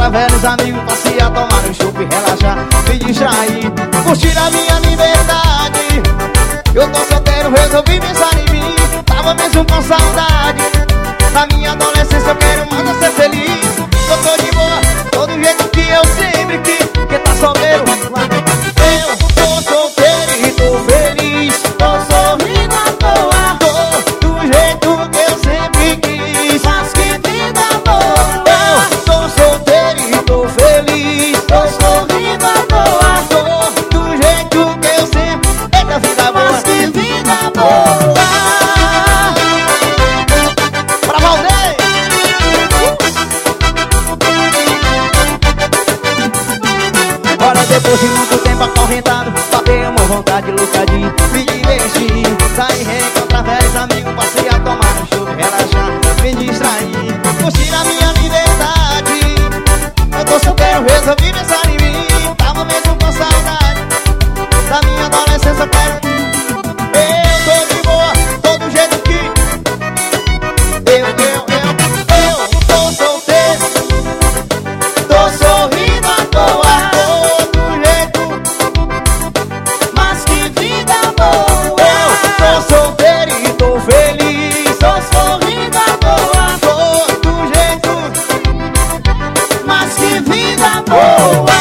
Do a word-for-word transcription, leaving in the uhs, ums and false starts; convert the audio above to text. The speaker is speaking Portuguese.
encontrar velhos amigos, passear, tomar um chopp e relaxar, me distrair, curtir a minha liberdade. Eu tô solteiro, resolvi pensar em mim, tava mesmo com saudade. Na minha adolescência eu quero mais é ser feliz. Eu tô de boa, todo jeito que eu sempre quis. Quem tá solteiro, eu tô solteiro e tô feliz. Tô sorrindo à toa, tô do jeito que eu sempre quis. Mas que vida boa. Eu tô solteiro e tô feliz. Tô sorrindo à toa, tô do jeito que eu sempre. Eita vida boa, mas que vida boa. Pra Valdeir. Olha, depois de muito tempo acorrentado, bateu uma vontade louca de me divertir, sair, reencontrar velhos amigos, passear, tomar um chopp, relaxar, me distrair, curtir a minha liberdade. Eu tô solteiro, resolvi pensar em mim, tava mesmo com saudade. Da minha adolescência eu quero. Eu tô de boa, tô do jeito que Eu, eu, eu, eu tô solteiro, tô sorrindo à toa, tô do jeito, mas que vida boa. Eu tô solteiro e tô feliz, tô sorrindo à toa, tô do jeito, mas que vida boa.